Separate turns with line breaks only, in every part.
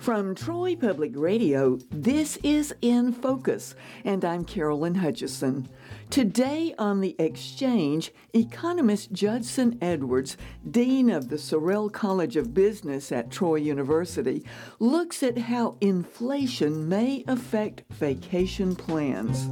From Troy Public Radio, this is In Focus, and I'm Carolyn Hutchison. Today on The Exchange, economist Judson Edwards, Dean of the Sorrell College of Business at Troy University, looks at how inflation may affect vacation plans.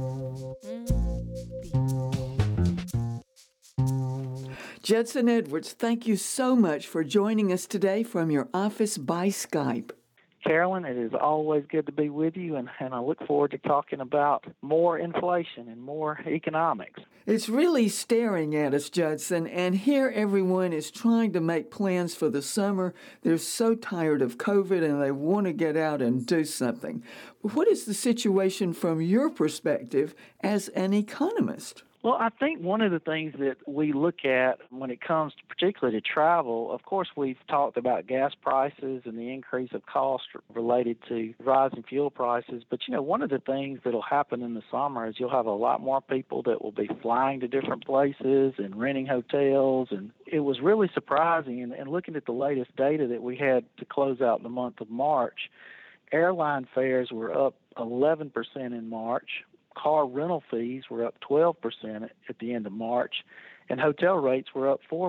Judson Edwards, thank you so much for joining us today from your office by Skype.
Carolyn, it is always good to be with you, and I look forward to talking about more inflation and more economics.
It's really staring at us, Judson, and here everyone is trying to make plans for the summer. They're so tired of COVID and they want to get out and do something. What is the situation from your perspective as an economist?
Well, I think one of the things that we look at when it comes to particularly to travel, of course, we've talked about gas prices and the increase of cost related to rising fuel prices. But, one of the things that will happen in the summer is you'll have a lot more people that will be flying to different places and renting hotels. And it was really surprising. And looking at the latest data that we had to close out the month of March, airline fares were up 11% in March. Car rental fees were up 12% at the end of March, and hotel rates were up 4%.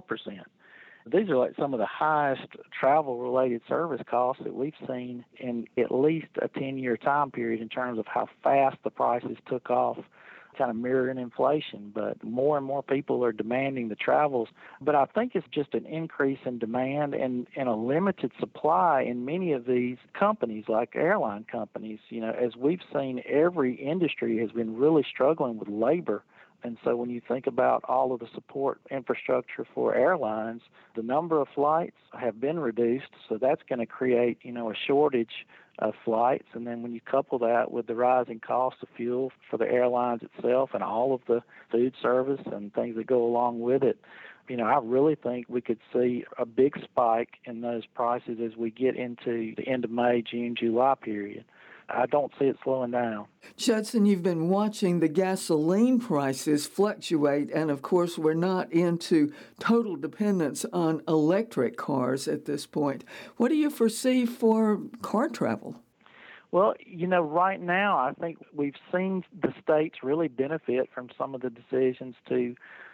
These are like some of the highest travel-related service costs that we've seen in at least a 10-year time period in terms of how fast the prices took off, kind of mirroring inflation. But more and more people are demanding the travels. But I think it's just an increase in demand and a limited supply in many of these companies, like airline companies. As we've seen, every industry has been really struggling with labor. And so when you think about all of the support infrastructure for airlines, the number of flights have been reduced. So that's going to create, a shortage of flights. And then when you couple that with the rising cost of fuel for the airlines itself and all of the food service and things that go along with it, I really think we could see a big spike in those prices as we get into the end of May, June, July period. I don't see it slowing down.
Judson, you've been watching the gasoline prices fluctuate, and of course we're not into total dependence on electric cars at this point. What do you foresee for car travel?
Well, right now I think we've seen the states really benefit from some of the decisions to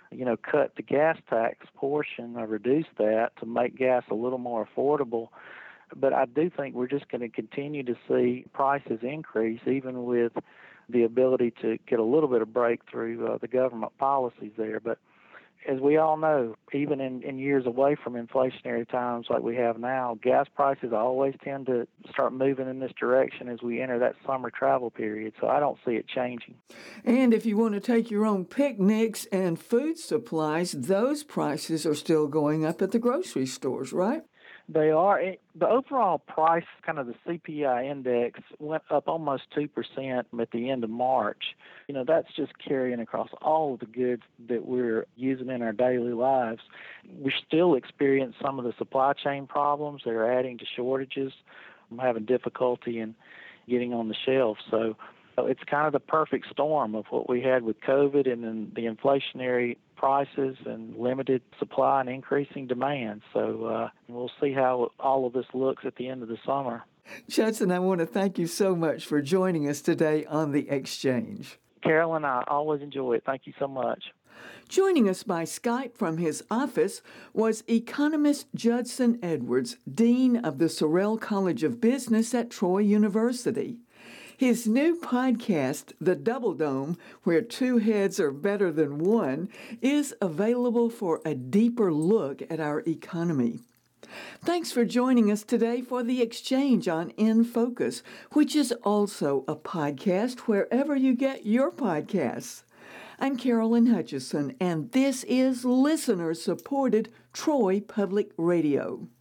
cut the gas tax portion or reduce that to make gas a little more affordable. But I do think we're just going to continue to see prices increase, even with the ability to get a little bit of breakthrough the government policies there. But as we all know, even in years away from inflationary times like we have now, gas prices always tend to start moving in this direction as we enter that summer travel period. So I don't see it changing.
And if you want to take your own picnics and food supplies, those prices are still going up at the grocery stores, right?
They are. The overall price, kind of the CPI index, went up almost 2% at the end of March. That's just carrying across all of the goods that we're using in our daily lives. We still experience some of the supply chain problems. They're adding to shortages. I'm having difficulty in getting on the shelves. So it's kind of the perfect storm of what we had with COVID and then the inflationary prices and limited supply and increasing demand. So we'll see how all of this looks at the end of the summer.
Judson, I want to thank you so much for joining us today on The Exchange.
Carolyn, I always enjoy it. Thank you so much.
Joining us by Skype from his office was economist Judson Edwards, Dean of the Sorrell College of Business at Troy University. His new podcast, The Double Dome, where two heads are better than one, is available for a deeper look at our economy. Thanks for joining us today for The Exchange on In Focus, which is also a podcast wherever you get your podcasts. I'm Carolyn Hutchison, and this is listener-supported Troy Public Radio.